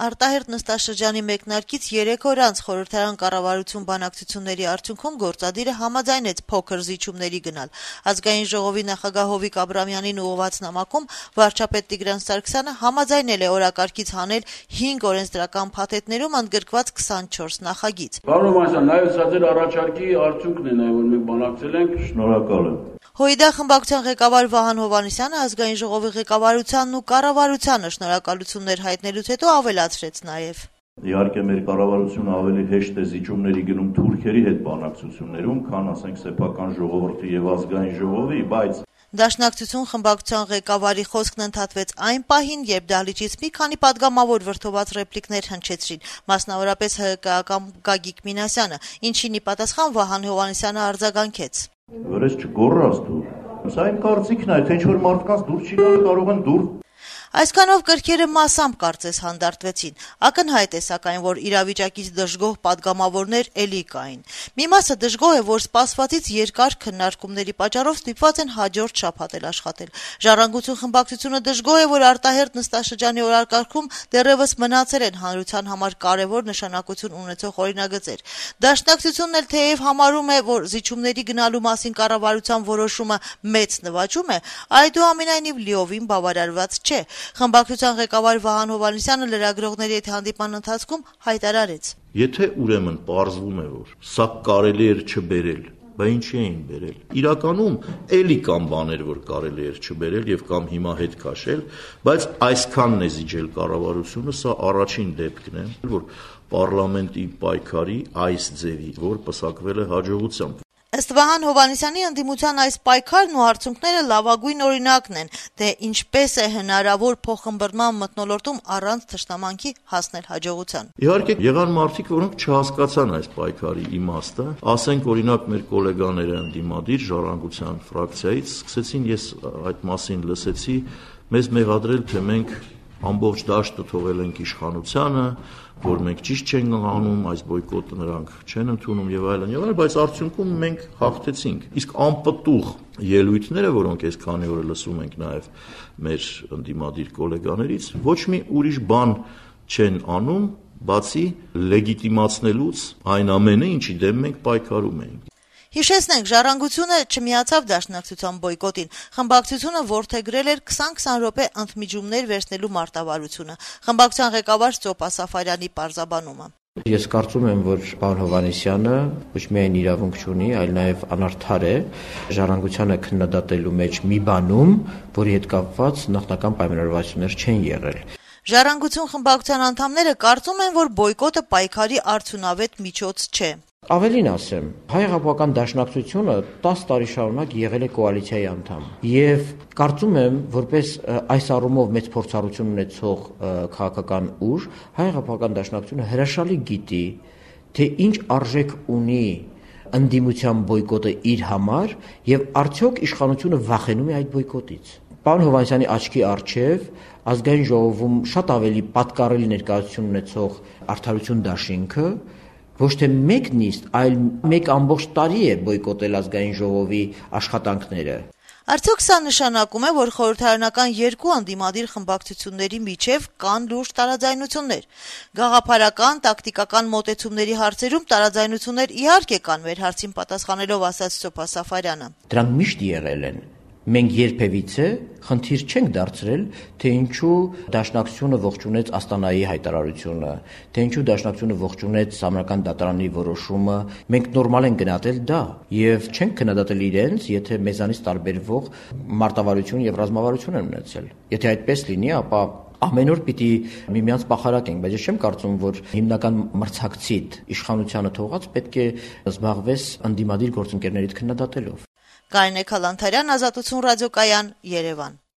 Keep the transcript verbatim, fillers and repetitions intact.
Արտահերթ նստաշրջանի մեկնարկից երեք օր անց խորհրդարան կառավարություն բանակցությունների արդյունքում գործադիրը համաձայնեց փոքր զիջումների գնալ։ Ազգային ժողովի նախագահ Հովիկ Աբրամյանին ուղղված նամակում վարչապետ Տիգրան Սարգսյանը համաձայնել է օրակարգից հանել հինգ օրենսդրական փաթեթներում ընդգրկված քսանչորս նախագիծ։ Պարոն Հովհաննիսյան, նաև սա ձեր առաջարկի արդյունքն է, նաև որ մենք բանակցել ենք։ Շնորհակալ եմ։ ՀՅԴ խմբակցության ղեկավար Վահան Հովհաննիսյանը Ազգային ժողովի ղեկավարությանն ու կառավարությանը շնորհակալություններ հայտնելուց հետո ավելացրեց նաև. Իհարկե մեր կառավարությունը ավելի հեշտ է զիջումների գնում թուրքերի հետ բանակցություններում, քան ասենք սեփական ժողովրդի եւ Ազգային ժողովի, բայց Դաշնակցություն խմբակցության ղեկավարի խոսքն ընդհատվեց այն պահին, երբ դահլիճից մի քանի պատգամավոր վրդոված ռեպլիկներ հնչեցրին, մասնավորապես ՀԿ-ական Գագիկ Մինասյանը, ինչին ի պատասխան Վահան Հովհաննիսյանը արձագանքեց. Վրես չգոռաս դու։ Սա իմ կարծիքն է, թե ինչ որ մարդկանց դուր չի գալու կարող են դուր Այսքանով կրքերը մասամբ կարծես հանդարտվեցին։ Ակնհայտ է սակայն, որ իրավիճակից դժգոհ պատգամավորներ էլի կային։ Մի մասը դժգոհ է, որ սպասվածից երկար քննարկումների պատճառով ստիպված են հաջորդ շաբաթ էլ աշխատել։ Ժառանգություն խմբակցությունը դժգոհ է, որ արտահերթ նստաշրջանի օրակարգում դեռևս մնացել են հանրության համար կարևոր նշանակություն ունեցող օրինագծեր։ Դաշնակցությունն էլ թեև համարում է, որ զիջումների գնալու մասին կառավարության որոշումը մեծ նվաճում է, այդուամենայնիվ լիովին բավարարված չէ։ Խմբակցության ղեկավար Վահան Հովհաննիսյանը լրագրողների հետ հանդիպման ընթացքում հայտարարեց. Եթե ուրեմն պարզվում է, որ սա կարելի էր չբերել, բա ինչի էին բերել։ Իրականում էլի կան բաներ, որ կարելի էր չբերել եւ կամ հիմա հետ քաշել, բայց այսքանն է զիջել կառավարությունը, սա առաջին դեպքն է, որ պարլամենտի պայքարի այս ձևի, որ պսակվել է հաջողությամբ։ Ըստ Վահան Հովհաննիսյանի ընդդիմության այս պայքարն ու արդյունքները լավագույն օրինակն են, թե ինչպես է հնարավոր փոխըմբռնման մթնոլորտում առանց թշնամանքի հասնել հաջողության։ Իհարկե եղան մարդիկ, որոնք չհասկացան այս պայքարի իմաստը, ասենք օրինակ մեր գոլեգաները ընդդիմադիր ժառանգության ֆրակցիայից սկսեցին, ես այդ մասին լսեցի, մեզ մեղադրել, թե մենք ամբողջ դաշտը թողել ենք իշխանությանը, որ մենք ճիշտ չենք անում, այս բոյկոտը նրանք չեն ընդունում եւ այլն եւ այլն, բայց արդյունքում մենք հաղթեցինք։ Իսկ անպտուղ ելույթները, որոնք այս քանի օրը լսում ենք նաեւ մեր ընդդիմադիր գոլեգաներից, ոչ մի ուրիշ բան չեն անում, բացի լեգիտիմացնելուց այն ամենը, ինչի դեմ մենք պայքարում ենք։ Հիշեցնենք, Ժառանգությունը չմիացավ դաշնակցության բոյկոտին։ Խմբակցությունը որդեգրել էր քսան-քսան րոպե ընդմիջումներ վերցնելու մարտավարությունը։ Խմբակցության ղեկավար Ծոպա Սաֆարյանի պարզաբանումը. Ես կարծում եմ, որ պարոն Հովհաննիսյանը ոչ միայն իրավունք չունի, այլ նաև անարդար է ժառանգությանը քննադատելու մեջ մի բանում, որի հետ կապված նախնական պայմանավորվածություններ չեն եղել։ Ժառանգություն խմբակցության անդամները կարծում են, որ բոյկոտը պայքարի արդյունավետ միջոց չէ։ Ավելին ասեմ, հայ-հեղափոխական դաշնակցությունը տասը տարի շարունակ եղել է կոալիցիայի անդամ եւ կարծում եմ, որպես այս առումով մեծ փորձառություն ունեցող քաղաքական ուժ, հայ-հեղափոխական դաշնակցությունը հրաշալի գիտի, թե ինչ արժեք ունի ընդդիմության բոյկոտը իր համար եւ արդյոք իշխանությունը վախենում է այդ բոյկոտից։ Պարոն Հովհաննիսյանի աչքի առջև Ազգային ժողովում շատ ավելի պատկառելի ներկայացություն ունեցող Արդարություն դաշինքը ոչ թե մեկ նիստ, այլ մեկ ամբողջ տարի է բոյկոտել Ազգային ժողովի աշխատանքները։ Արդյոք սա նշանակում է, որ խորհրդարանական երկու ընդդիմադիր խմբակցությունների միջև կան լուրջ տարաձայնություններ։ Գաղափարական, տակտիկական մոտեցումների հարցերում տարաձայնություններ իհարկե կան, մեր հարցին պատասխանելով ասաց Ծոպա Սաֆարյանը։ Դրանք միշտ եղել են։ Մենք երբևիցե խնդիր չենք դարձրել, թե ինչու դաշնակցությունը ողջունեց Աստանայի հայտարարությունը, թե ինչու դաշնակցությունը ողջունեց Սահմանադրական դատարանի որոշումը, մենք նորմալ ենք գնահատել դա եւ չենք քննադատել իրենց, եթե մեզանից տարբերվող մարտավարություն եւ ռազմավարություն են ունեցել։ Եթե այդպես լինի, ապա ամեն օր պիտի միմյանց պախարակենք, բայց ես չեմ կարծում, որ հիմնական մրցակցիդ իշխանությանը թողած պետք է զբաղվես ընդդիմադիր գործընկերներից քննադատելով։ Կարինե Քալանթարյան, Ազատություն ռադիոկայան, Երևան։